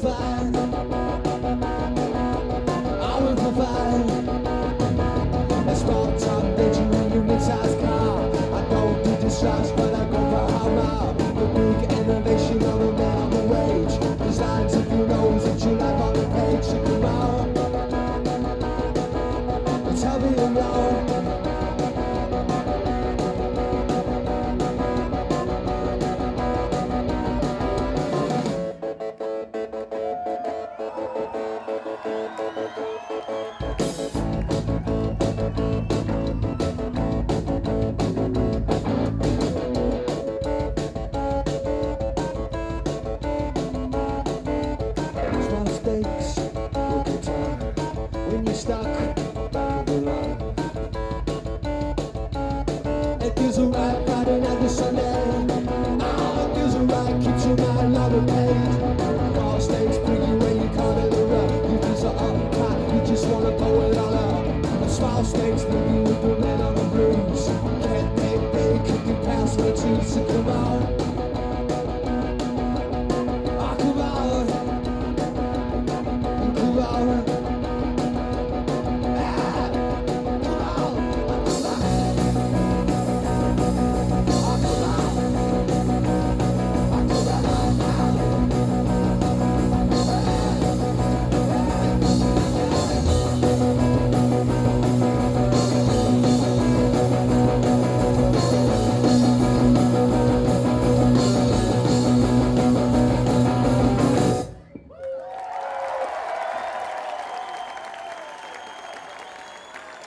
provide. I will provide a small top engine in your mid-size car. I don't do distracts, but I go for hammer. The big innovation of a minimum wage. Designs if you know that you like on the page. Check them out. Tell me you know. When you're stuck back in the line, it feels alright Friday night to Sunday. Ah, it feels alright, keeps your mind loud and paid. All stakes bring you where you can't interrupt. You feel so uptight, you just wanna blow it all up. The small stakes leave you with the men on